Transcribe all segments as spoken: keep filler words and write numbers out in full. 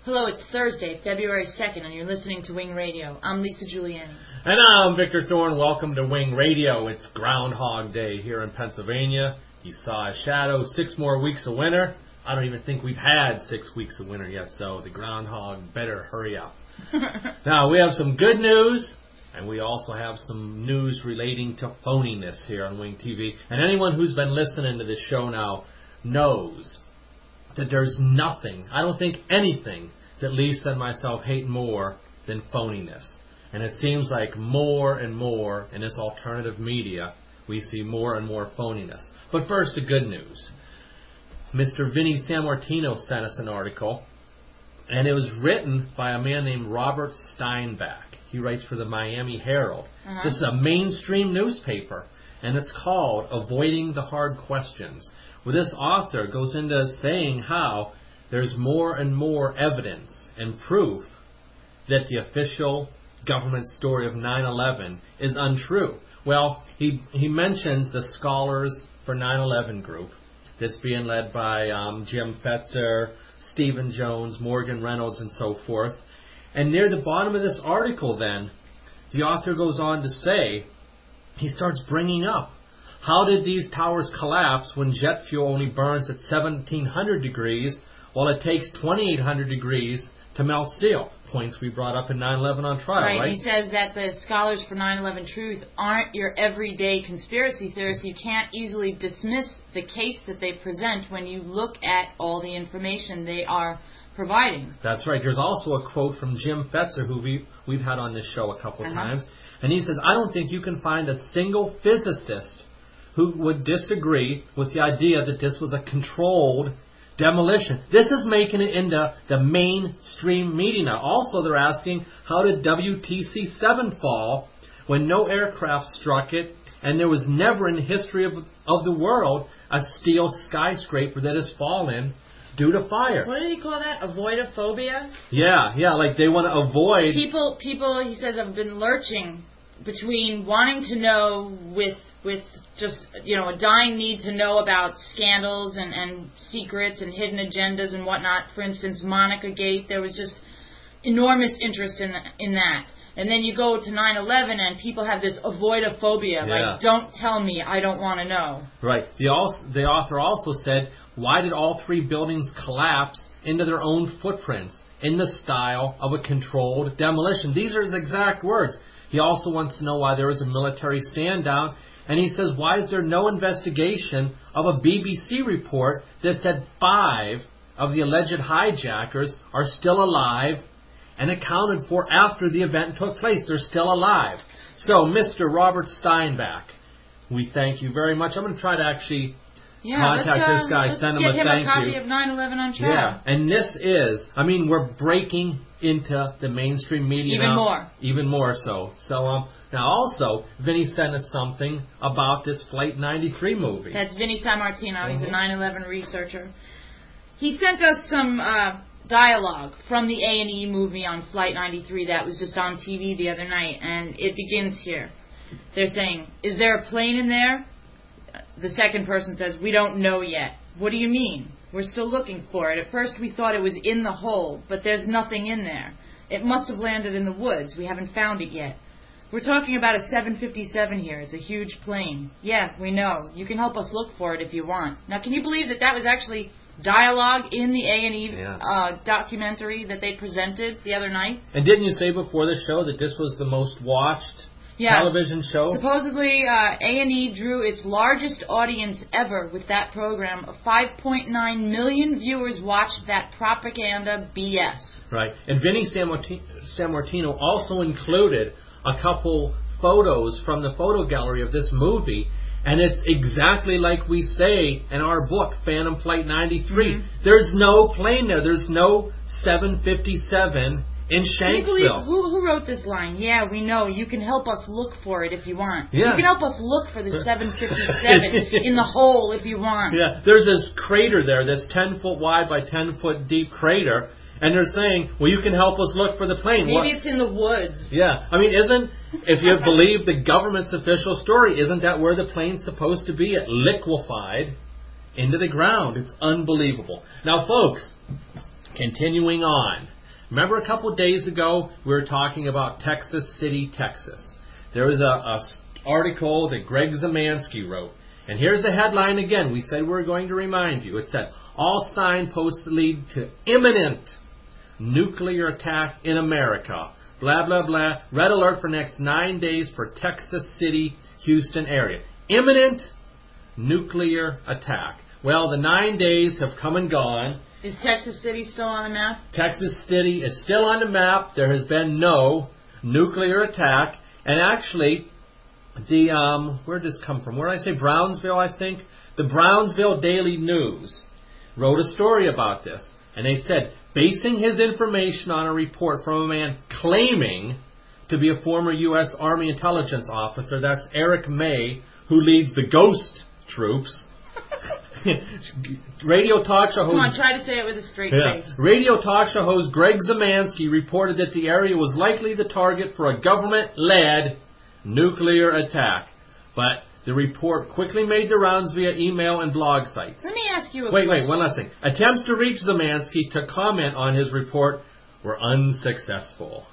Hello, it's Thursday, February second, and you're listening to Wing Radio. I'm Lisa Giuliani. And I'm Victor Thorne. Welcome to Wing Radio. It's Groundhog Day here in Pennsylvania. You saw a shadow, six more weeks of winter. I don't even think we've had six weeks of winter yet, so the groundhog better hurry up. Now, we have some good news, and we also have some news relating to phoniness here on Wing T V. And anyone who's been listening to this show now knows that there's nothing, I don't think anything, that Lisa and myself hate more than phoniness. And it seems like more and more in this alternative media, we see more and more phoniness. But first, the good news. Mister Vinny Sammartino sent us an article, and it was written by a man named Robert Steinbach. He writes for the Miami Herald. Uh-huh. This is a mainstream newspaper, and it's called Avoiding the Hard Questions, where this author goes into saying how there's more and more evidence and proof that the official government story of nine eleven is untrue. Well, he he mentions the Scholars for nine eleven group that's being led by um, Jim Fetzer, Stephen Jones, Morgan Reynolds, and so forth. And near the bottom of this article, then, the author goes on to say, he starts bringing up, how did these towers collapse when jet fuel only burns at seventeen hundred degrees while it takes twenty-eight hundred degrees to melt steel? Points we brought up in nine eleven on trial, right? Right. He says that the Scholars for nine eleven Truth aren't your everyday conspiracy theorists. You can't easily dismiss the case that they present when you look at all the information they are providing. That's right. There's also a quote from Jim Fetzer, who we, we've had on this show a couple uh-huh. times. And he says, I don't think you can find a single physicist who would disagree with the idea that this was a controlled demolition. This is making it into the mainstream media now. Also, they're asking, how did W T C seven fall when no aircraft struck it, and there was never in the history of, of the world a steel skyscraper that has fallen due to fire? What did he call that? Avoidophobia? Yeah, yeah, like they want to avoid... People, people, he says, have been lurching between wanting to know with with just, you know, a dying need to know about scandals and, and secrets and hidden agendas and whatnot. For instance, Monica Gate, there was just enormous interest in in that. And then you go to nine eleven and people have this avoidophobia, yeah. like, don't tell me, I don't want to know. Right. The, also, the author also said, why did all three buildings collapse into their own footprints in the style of a controlled demolition? These are his exact words. He also wants to know why there was a military stand-down. And he says, why is there no investigation of a B B C report that said five of the alleged hijackers are still alive and accounted for after the event took place? They're still alive. So, Mister Robert Steinbach, we thank you very much. I'm going to try to actually yeah, contact uh, this guy, send him a thank you. Let's get him a copy of nine eleven on trial. Yeah, and this is, I mean, we're breaking into the mainstream media Even now. more. Even more so. So, um, now also, Vinny sent us something about this Flight ninety-three movie. That's Vinny Sammartino. Mm-hmm. He's a nine eleven researcher. He sent us some uh, dialogue from the A and E movie on Flight ninety-three that was just on T V the other night, and it begins here. They're saying, is there a plane in there? The second person says, we don't know yet. What do you mean? We're still looking for it. At first we thought it was in the hole, but there's nothing in there. It must have landed in the woods. We haven't found it yet. We're talking about a seven fifty-seven here. It's a huge plane. Yeah, we know. You can help us look for it if you want. Now, can you believe that that was actually dialogue in the A and E yeah. uh, documentary that they presented the other night? And didn't you say before the show that this was the most watched yeah. television show? Supposedly, uh, A and E drew its largest audience ever with that program. five point nine million viewers watched that propaganda B S. Right. And Vinny Sammartino also included a couple photos from the photo gallery of this movie, and it's exactly like we say in our book, Phantom Flight ninety-three. Mm-hmm. There's no plane there. There's no seven fifty-seven in Shanksville. Who, who wrote this line? Yeah, we know. You can help us look for it if you want. Yeah. You can help us look for the seven fifty-seven in the hole if you want. Yeah, there's this crater there, this ten foot wide by ten foot deep crater. And they're saying, well, you can help us look for the plane. Maybe what? It's in the woods. Yeah. I mean, isn't, if you believe the government's official story, isn't that where the plane's supposed to be? It liquefied into the ground. It's unbelievable. Now, folks, continuing on. Remember a couple of days ago we were talking about Texas City, Texas. There was a, a article that Greg Zemansky wrote. And here's the headline again. We said we were going to remind you. It said, all signposts lead to imminent nuclear attack in America. Blah, blah, blah. Red alert for next nine days for Texas City, Houston area. Imminent nuclear attack. Well, the nine days have come and gone. Is Texas City still on the map? Texas City is still on the map. There has been no nuclear attack. And actually, the um, where did this come from? Where did I say? Brownsville, I think. The Brownsville Daily News wrote a story about this. And they said, basing his information on a report from a man claiming to be a former U S Army intelligence officer, that's Eric May, who leads the Ghost Troops. Radio talk show host... Come on, try to say it with a straight yeah. face. Radio talk show host Greg Zemansky reported that the area was likely the target for a government-led nuclear attack. But the report quickly made the rounds via email and blog sites. Let me ask you a wait, question. Wait, wait, one last thing. Attempts to reach Zemansky to comment on his report were unsuccessful.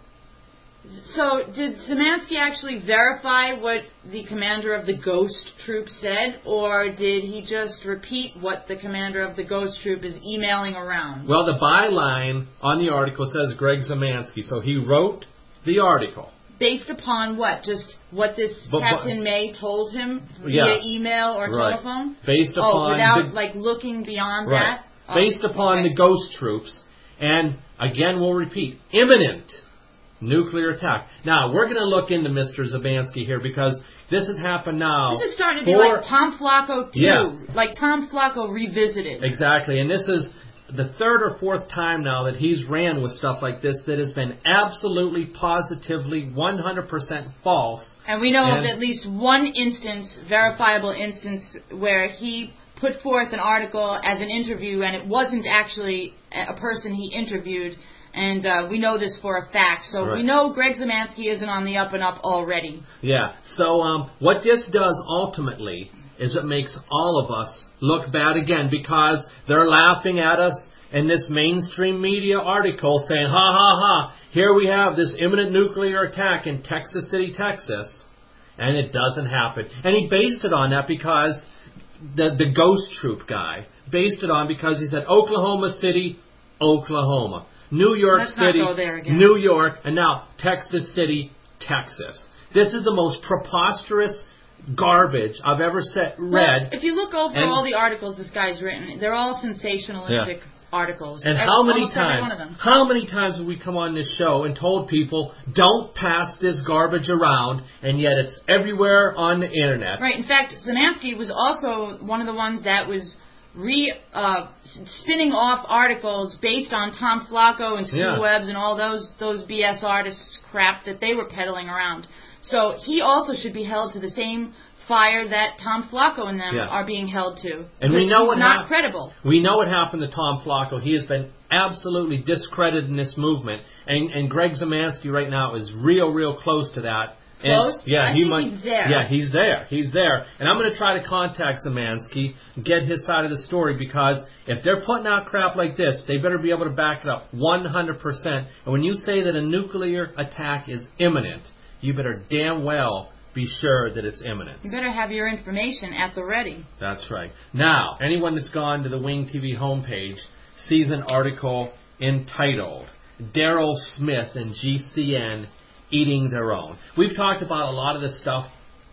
So, did Zemansky actually verify what the commander of the Ghost Troop said, or did he just repeat what the commander of the Ghost Troop is emailing around? Well, the byline on the article says Greg Zemansky, so he wrote the article. Based upon what? Just what this but, Captain but, May told him via yeah, email or right. telephone? Based upon oh, without the, like looking beyond right. that? Based oh, upon okay. the Ghost Troops, and again we'll repeat, imminent nuclear attack. Now, we're going to look into Mister Zemansky here because this has happened now. This is starting to be for, like Tom Flacco two. Yeah. Like Tom Flacco revisited. Exactly. And this is the third or fourth time now that he's ran with stuff like this that has been absolutely, positively, one hundred percent false. And we know and, of at least one instance, verifiable instance, where he put forth an article as an interview and it wasn't actually a person he interviewed. And uh, we know this for a fact. So right. we know Greg Zemansky isn't on the up and up already. Yeah. So um, what this does ultimately is it makes all of us look bad again because they're laughing at us in this mainstream media article saying, ha, ha, ha, here we have this imminent nuclear attack in Texas City, Texas. And it doesn't happen. And he based it on that because the, the Ghost Troop guy based it on because he said Oklahoma City, Oklahoma. New York Let's City, not go there again. New York, and now Texas City, Texas. This is the most preposterous garbage I've ever set, read. Well, if you look over and, all the articles this guy's written, they're all sensationalistic yeah. articles. And every, how many almost every times? one of them. How many times have we come on this show and told people don't pass this garbage around, and yet it's everywhere on the internet? Right. In fact, Zemansky was also one of the ones that was re uh, spinning off articles based on Tom Flacco and Stu yeah. Webbs and all those those B S artists crap that they were peddling around. So he also should be held to the same fire that Tom Flacco and them yeah. are being held to. And we know he's what not hap- credible. We know what happened to Tom Flacco. He has been absolutely discredited in this movement, and and Greg Zemansky right now is real, real close to that. Close? And, yeah, I he think might, he's there. Yeah, he's there. He's there. And I'm going to try to contact Zemansky, get his side of the story, because if they're putting out crap like this, they better be able to back it up one hundred percent. And when you say that a nuclear attack is imminent, you better damn well be sure that it's imminent. You better have your information at the ready. That's right. Now, anyone that's gone to the Wing T V homepage sees an article entitled Daryl Smith and G C N Eating Their Own. We've talked about a lot of this stuff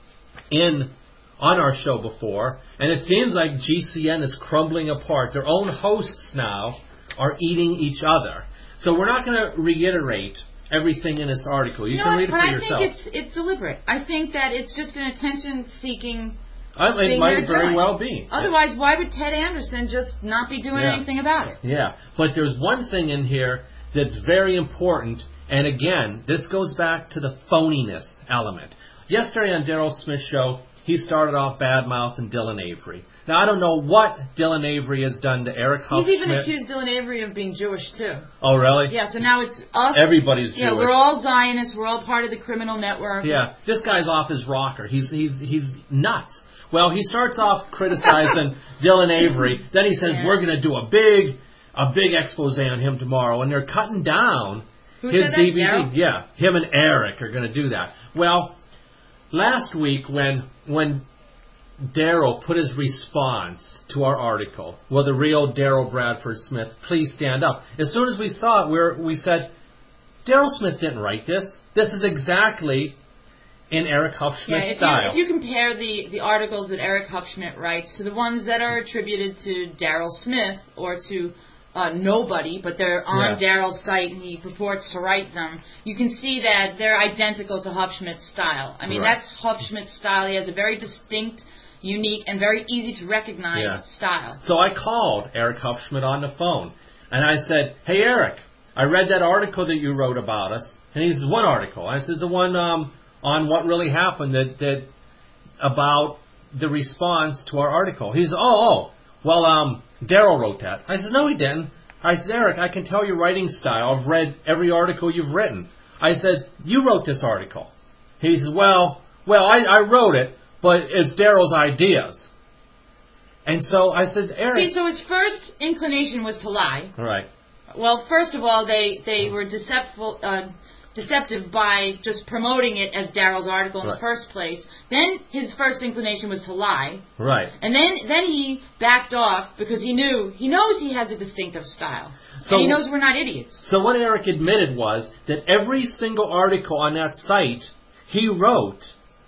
in on our show before, and it seems like G C N is crumbling apart. Their own hosts now are eating each other. So we're not going to reiterate everything in this article. You, you can know read it what, for but yourself. I think it's it's deliberate. I think that it's just an attention-seeking I, it thing might they're very doing. well be. Otherwise, why would Ted Anderson just not be doing Yeah. anything about it? Yeah, but there's one thing in here that's very important, and again, this goes back to the phoniness element. Yesterday on Daryl Smith's show, he started off bad-mouthing Dylan Avery. Now, I don't know what Dylan Avery has done to Eric Huff He's even Smith. accused Dylan Avery of being Jewish, too. Oh, really? Yeah, so now it's us. Everybody's Yeah, Jewish. we're all Zionists. We're all part of the criminal network. Yeah, this guy's off his rocker. He's he's he's nuts. Well, he starts off criticizing Dylan Avery. Then he says, Yeah. we're going to do a big a big expose on him tomorrow, and they're cutting down Who his said that? D V D. Daryl? Yeah, him and Eric are going to do that. Well, last week when when Daryl put his response to our article, will the real Daryl Bradford Smith please stand up? As soon as we saw it, we, were, we said, Daryl Smith didn't write this. This is exactly in Eric Hupschmidt's yeah, if style. You, if you compare the, the articles that Eric Hupschmidt writes to the ones that are attributed to Daryl Smith or to uh, nobody, but they're on Yeah. Daryl's site and he purports to write them, you can see that they're identical to Hupschmidt's style. I mean, Right. that's Hupschmidt's style. He has a very distinct, unique, and very easy to recognize Yeah. style. So I called Eric Hupschmidt on the phone, and I said, hey, Eric, I read that article that you wrote about us. And he says, what article? I said, the one um, on what really happened that, that about the response to our article. He says, oh, oh, well, um, Daryl wrote that. I said, no, he didn't. I said, Eric, I can tell your writing style. I've read every article you've written. I said, you wrote this article. He says, well, well, I, I wrote it, but it's Daryl's ideas. And so I said, Eric. See, so his first inclination was to lie. Right. Well, first of all, they, they were deceptive, uh, deceptive by just promoting it as Daryl's article in Right. the first place. Then his first inclination was to lie. Right. And then, then he backed off because he knew, he knows he has a distinctive style. So- and he knows we're not idiots. So what Eric admitted was that every single article on that site he wrote,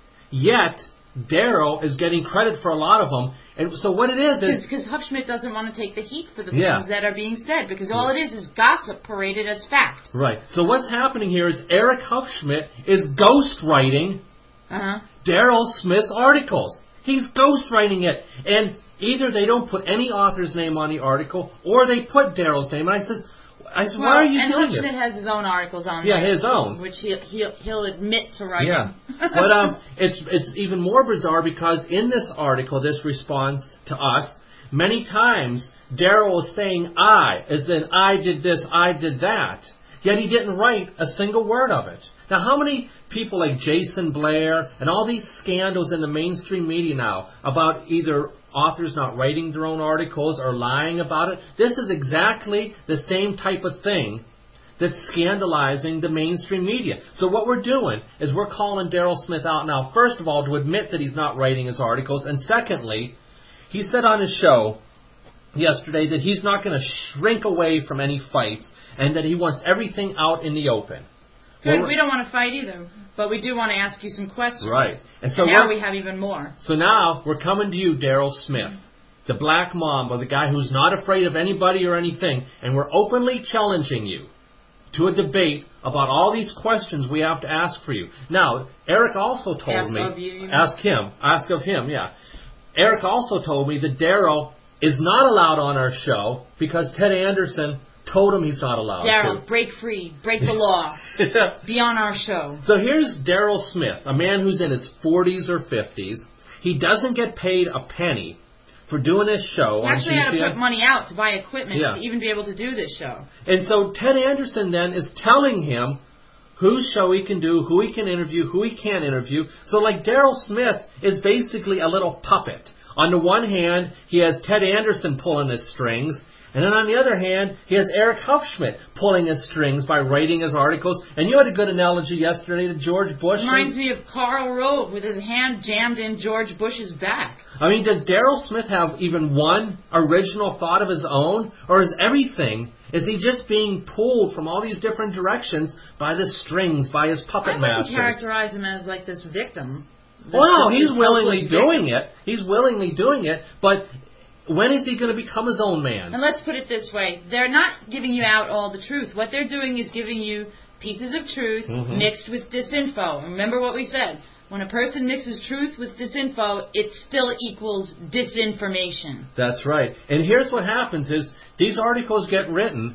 yet Daryl is getting credit for a lot of them. And so what it is is... Because Hupschmidt doesn't want to take the heat for the Yeah. things that are being said. Because all it is is gossip paraded as fact. Right. So what's happening here is Eric Hupschmidt is ghostwriting Uh-huh. Daryl Smith's articles. He's ghostwriting it. And either they don't put any author's name on the article, or they put Daryl's name. And I says, I said, Well, why are you and doing Hupschmidt this? has his own articles on Yeah, there, his own. which he'll, he'll, he'll admit to writing. Yeah, but um, it's it's even more bizarre because in this article, this response to us, many times Daryl is saying I, as in I did this, I did that. Yet he didn't write a single word of it. Now, how many people like Jason Blair and all these scandals in the mainstream media now about either authors not writing their own articles or lying about it? This is exactly the same type of thing that's scandalizing the mainstream media. So what we're doing is we're calling Daryl Smith out now, first of all, to admit that he's not writing his articles, and secondly, he said on his show yesterday that he's not going to shrink away from any fights and that he wants everything out in the open. Good. Well, We don't want to fight either, but we do want to ask you some questions. Right. And so And now we're- we have even more. So now we're coming to you, Daryl Smith, the Black Mamba, the guy who's not afraid of anybody or anything, and we're openly challenging you to a debate about all these questions we have to ask for you. Now, Eric also told Ask me, of you, you mean? ask him, ask of him, yeah. Eric also told me that Daryl is not allowed on our show because Ted Anderson told him he's not allowed Daryl, to. break free, break the law, be on our show. So here's Daryl Smith, a man who's in his forties or fifties. He doesn't get paid a penny for doing this show He on actually had C C N. to put money out to buy equipment Yeah. to even be able to do this show. And so Ted Anderson then is telling him whose show he can do, who he can interview, who he can't interview. So like Daryl Smith is basically a little puppet. On the one hand, he has Ted Anderson pulling his strings. And then on the other hand, he has Eric Hupschmidt pulling his strings by writing his articles. And you had a good analogy yesterday to George Bush. Reminds me of Karl Rove with his hand jammed in George Bush's back. I mean, does Daryl Smith have even one original thought of his own? Or is everything, is he just being pulled from all these different directions by the strings, by his puppet I masters? wouldn't characterize him as like this victim. This- Well, no, this he's willingly helpless victim. doing it. He's willingly doing it. But when is he going to become his own man? And let's put it this way. They're not giving you out all the truth. What they're doing is giving you pieces of truth Mhm. mixed with disinfo. Remember what we said. When a person mixes truth with disinfo, it still equals disinformation. That's right. And here's what happens is these articles get written.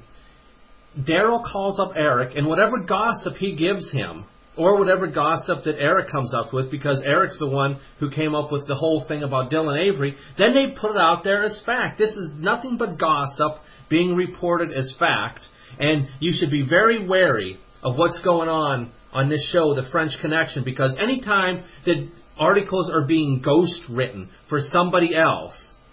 Daryl calls up Eric, and whatever gossip he gives him, or whatever gossip that Eric comes up with, because Eric's the one who came up with the whole thing about Dylan Avery, then they put it out there as fact. This is nothing but gossip being reported as fact, and you should be very wary of what's going on on this show, The French Connection, because anytime that articles are being ghost written for somebody else,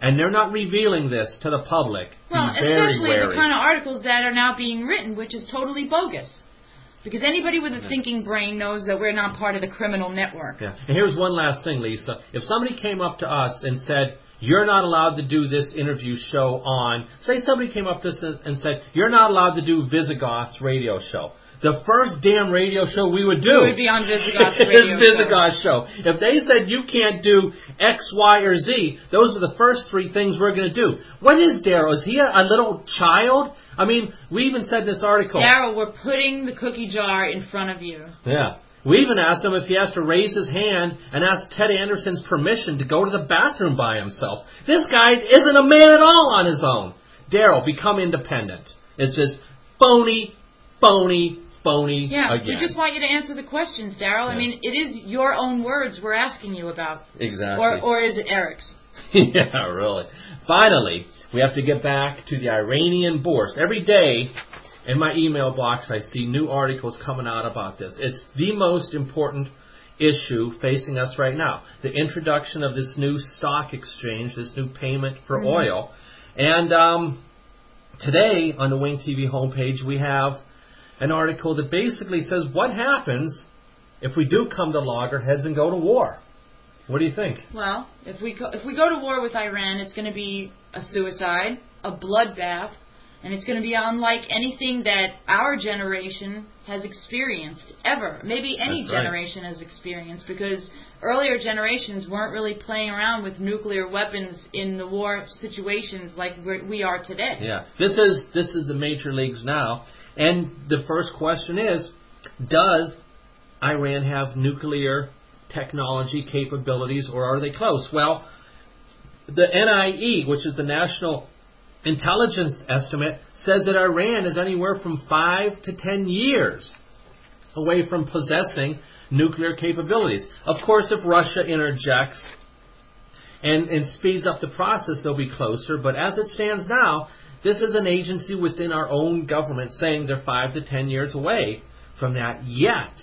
and they're not revealing this to the public. Well, Be very especially wary. the kind of articles that are now being written, which is totally bogus. Because anybody with a Yeah. thinking brain knows that we're not part of the criminal network. Yeah. And here's one last thing, Lisa. If somebody came up to us and said, you're not allowed to do this interview show on, say somebody came up to us and said, you're not allowed to do Visigoth's radio show. The first damn radio show we would do It would be on Visigoth's radio is Visigoth's show. If they said you can't do X, Y, or Z, those are the first three things we're going to do. What is Daryl? Is he a, a little child? I mean, we even said in this article. Daryl, we're putting the cookie jar in front of you. Yeah. We even asked him if he has to raise his hand and ask Ted Anderson's permission to go to the bathroom by himself. This guy isn't a man at all on his own. Daryl, become independent. It's just phony, phony, phony yeah, again. we just want you to answer the questions, Daryl. Yeah. I mean, it is your own words we're asking you about. Exactly. Or, or is it Eric's? Yeah, really. Finally, we have to get back to the Iranian bourse. Every day in my email box, I see new articles coming out about this. It's the most important issue facing us right now. The introduction of this new stock exchange, this new payment for mm-hmm. oil. And um, today on the Wing T V homepage, we have an article that basically says what happens if we do come to loggerheads and go to war. What do you think? Well, if we go, if we go to war with Iran, it's going to be a suicide, a bloodbath, and it's going to be unlike anything that our generation has experienced ever. Maybe any That's right. generation has experienced, because earlier generations weren't really playing around with nuclear weapons in the war situations like we're, we are today. Yeah, this is this is the major leagues now, and the first question is: does Iran have nuclear technology capabilities, or are they close? Well, the N I E, which is the National Intelligence Estimate, says that Iran is anywhere from five to ten years away from possessing nuclear capabilities. Of course, if Russia interjects and, and speeds up the process, they'll be closer. But as it stands now, this is an agency within our own government saying they're five to ten years away from that yet.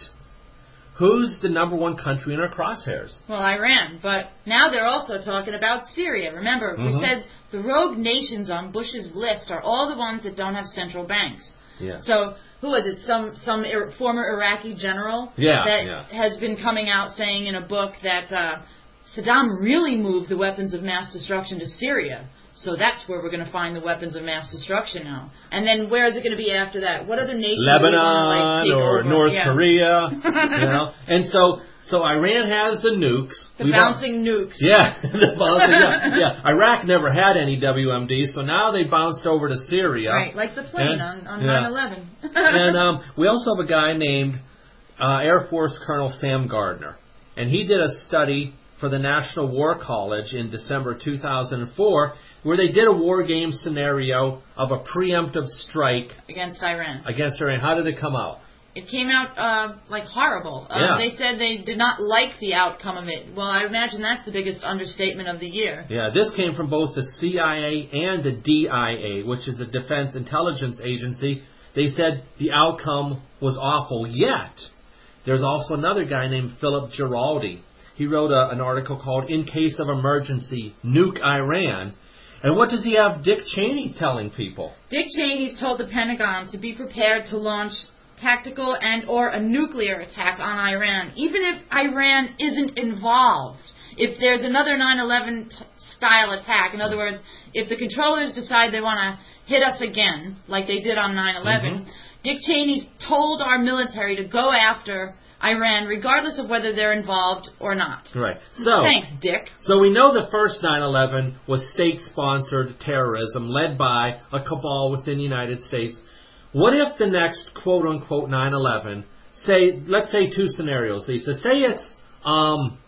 Who's the number one country in our crosshairs? Well, Iran. But now they're also talking about Syria. Remember, mm-hmm. we said the rogue nations on Bush's list are all the ones that don't have central banks. Yeah. So who was it? Some some ir- former Iraqi general yeah, that yeah. has been coming out saying in a book that uh, Saddam really moved the weapons of mass destruction to Syria. So that's where we're going to find the weapons of mass destruction now. And then where is it going to be after that? What other nation? Lebanon like, take or over? North yeah. Korea, you know. And so, so Iran has the nukes. The We've bouncing al- nukes. Yeah, the bouncing. Yeah, yeah. Iraq never had any W M D, so now they bounced over to Syria. Right, like the plane and, on, on yeah. nine eleven. And um, we also have a guy named uh, Air Force Colonel Sam Gardner, and he did a study for the National War College in December two thousand four, where they did a war game scenario of a preemptive strike against Iran. Against Iran. How did it come out? It came out uh, like horrible. Um, yeah. They said they did not like the outcome of it. Well, I imagine that's the biggest understatement of the year. Yeah, this came from both the C I A and the D I A, which is the Defense Intelligence Agency. They said the outcome was awful. Yet, there's also another guy named Philip Giraldi. He wrote a, an article called In Case of Emergency, Nuke Iran. And what does he have Dick Cheney telling people? Dick Cheney's told the Pentagon to be prepared to launch tactical and or a nuclear attack on Iran, even if Iran isn't involved. If there's another nine eleven t- style attack, in other words, if the controllers decide they want to hit us again, like they did on nine eleven, mm-hmm. Dick Cheney's told our military to go after Iran, regardless of whether they're involved or not. Right. So thanks, Dick. So we know the first nine eleven was state-sponsored terrorism led by a cabal within the United States. What if the next quote-unquote nine eleven, say, let's say two scenarios, Lisa. Say it's um,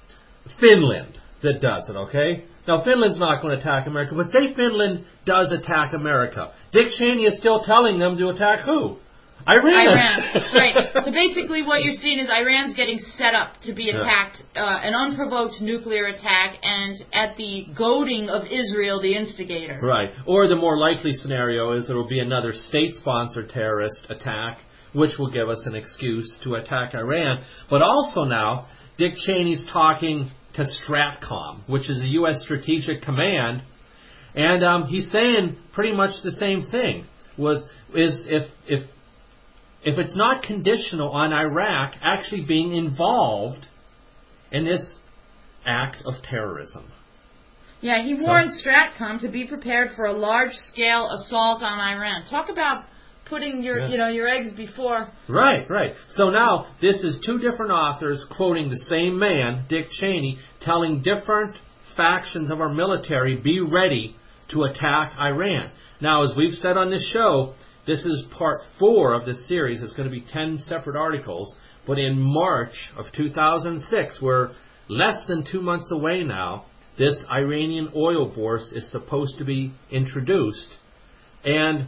Finland that does it, okay? Now, Finland's not going to attack America, but say Finland does attack America. Dick Cheney is still telling them to attack who? Iran. Iran, right. So basically what you're seeing is Iran's getting set up to be attacked, uh, an unprovoked nuclear attack, and at the goading of Israel, the instigator. Right. Or the more likely scenario is there will be another state-sponsored terrorist attack, which will give us an excuse to attack Iran. But also now, Dick Cheney's talking to STRATCOM, which is a U S Strategic Command, and um, he's saying pretty much the same thing. Was is if if if it's not conditional on Iraq actually being involved in this act of terrorism. Yeah, he warned so, STRATCOM to be prepared for a large-scale assault on Iran. Talk about putting your, yeah. you know, your eggs before. Right, right. So now this is two different authors quoting the same man, Dick Cheney, telling different factions of our military, be ready to attack Iran. Now, as we've said on this show, this is part four of this series. It's going to be ten separate articles. But in March of two thousand six, we're less than two months away now, this Iranian oil bourse is supposed to be introduced. And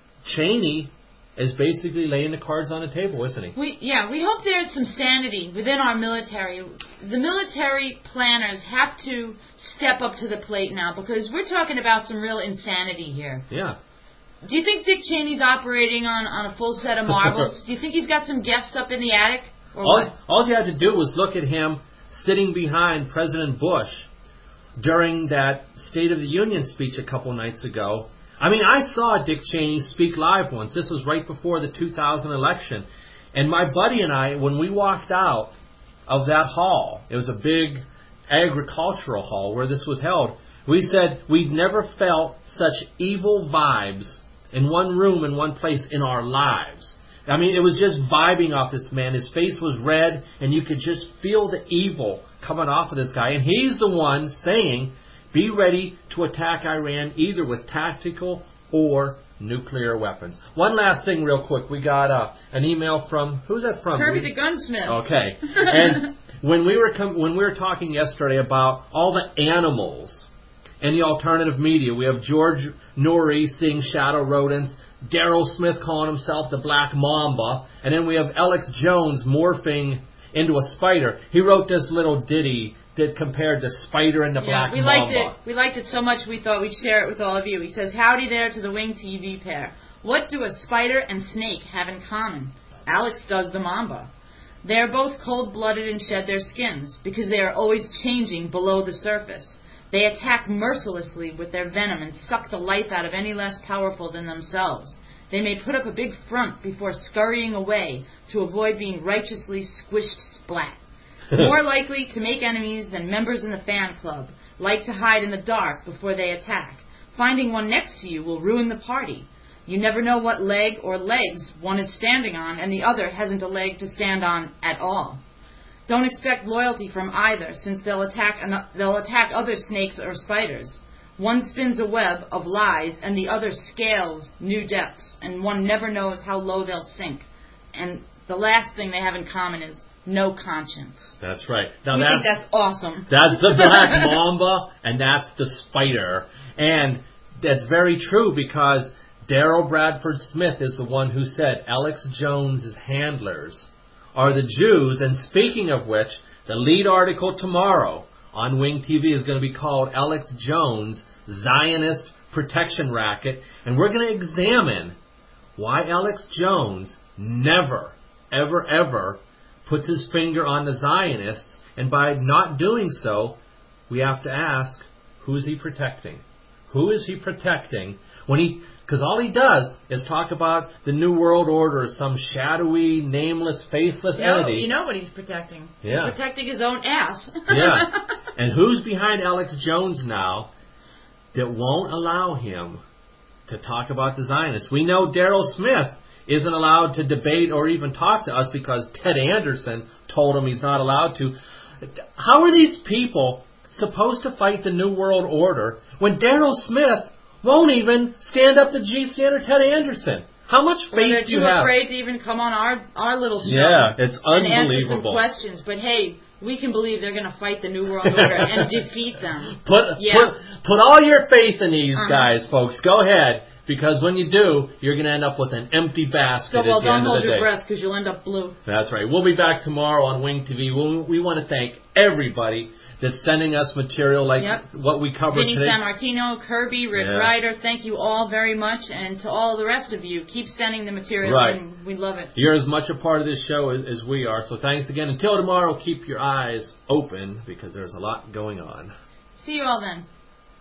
Cheney is basically laying the cards on the table, isn't he? We, yeah, we hope there's some sanity within our military. The military planners have to step up to the plate now because we're talking about some real insanity here. Yeah. Do you think Dick Cheney's operating on, on a full set of marbles? Do you think he's got some guests up in the attic? Or all, what? all you had to do was look at him sitting behind President Bush during that State of the Union speech a couple nights ago. I mean, I saw Dick Cheney speak live once. This was right before the two thousand election. And my buddy and I, when we walked out of that hall, it was a big agricultural hall where this was held, we said we'd never felt such evil vibes in one room, in one place in our lives. I mean, it was just vibing off this man. His face was red, and you could just feel the evil coming off of this guy. And he's the one saying, be ready to attack Iran either with tactical or nuclear weapons. One last thing real quick. We got uh, an email from, who's that from? Kirby the Gunsmith. Okay. And when we were com- when we were talking yesterday about all the animals in the alternative media, we have George Noory seeing shadow rodents, Daryl Smith calling himself the Black Mamba, and then we have Alex Jones morphing into a spider. He wrote this little ditty that compared the spider and the yeah, Black we Mamba. Liked it. We liked it so much we thought we'd share it with all of you. He says, howdy there to the Wing T V pair. What do a spider and snake have in common? Alex does the Mamba. They are both cold-blooded and shed their skins because they are always changing below the surface. They attack mercilessly with their venom and suck the life out of any less powerful than themselves. They may put up a big front before scurrying away to avoid being righteously squished splat. More likely to make enemies than members in the fan club. Like to hide in the dark before they attack. Finding one next to you will ruin the party. You never know what leg or legs one is standing on and the other hasn't a leg to stand on at all. Don't expect loyalty from either, since they'll attack they'll attack other snakes or spiders. One spins a web of lies, and the other scales new depths, and one never knows how low they'll sink. And the last thing they have in common is no conscience. That's right. Now we that's, think that's awesome. That's the Black Mamba, and that's the spider. And that's very true because Daryl Bradford Smith is the one who said Alex Jones's handlers are the Jews. And speaking of which, the lead article tomorrow on Wing T V is going to be called Alex Jones, Zionist Protection Racket. And we're going to examine why Alex Jones never, ever, ever puts his finger on the Zionists. And by not doing so, we have to ask, who is he protecting? Who is he protecting when he... Because all he does is talk about the New World Order, some shadowy, nameless, faceless you know, entity. You know what he's protecting. Yeah. He's protecting his own ass. Yeah. And who's behind Alex Jones now that won't allow him to talk about the Zionists? We know Daryl Smith isn't allowed to debate or even talk to us because Ted Anderson told him he's not allowed to. How are these people supposed to fight the New World Order when Daryl Smith won't even stand up to G C N or Ted Anderson? How much faith well, they're do you too have? afraid to even come on our our little show. Yeah, it's and answer some unbelievable. questions. But hey, we can believe they're going to fight the New World Order and defeat them. Put yeah. put put all your faith in these uh-huh. guys, folks. Go ahead, because when you do, you're going to end up with an empty basket. So well, at the don't end hold of the your day. breath because you'll end up blue. That's right. We'll be back tomorrow on Wing T V. We, we want to thank everybody that's sending us material like yep. what we covered Vinny today. San Martino, Kirby, Rick yeah. Ryder, thank you all very much. And to all the rest of you, keep sending the material right. in. We love it. You're as much a part of this show as, as we are. So thanks again. Until tomorrow, keep your eyes open because there's a lot going on. See you all then.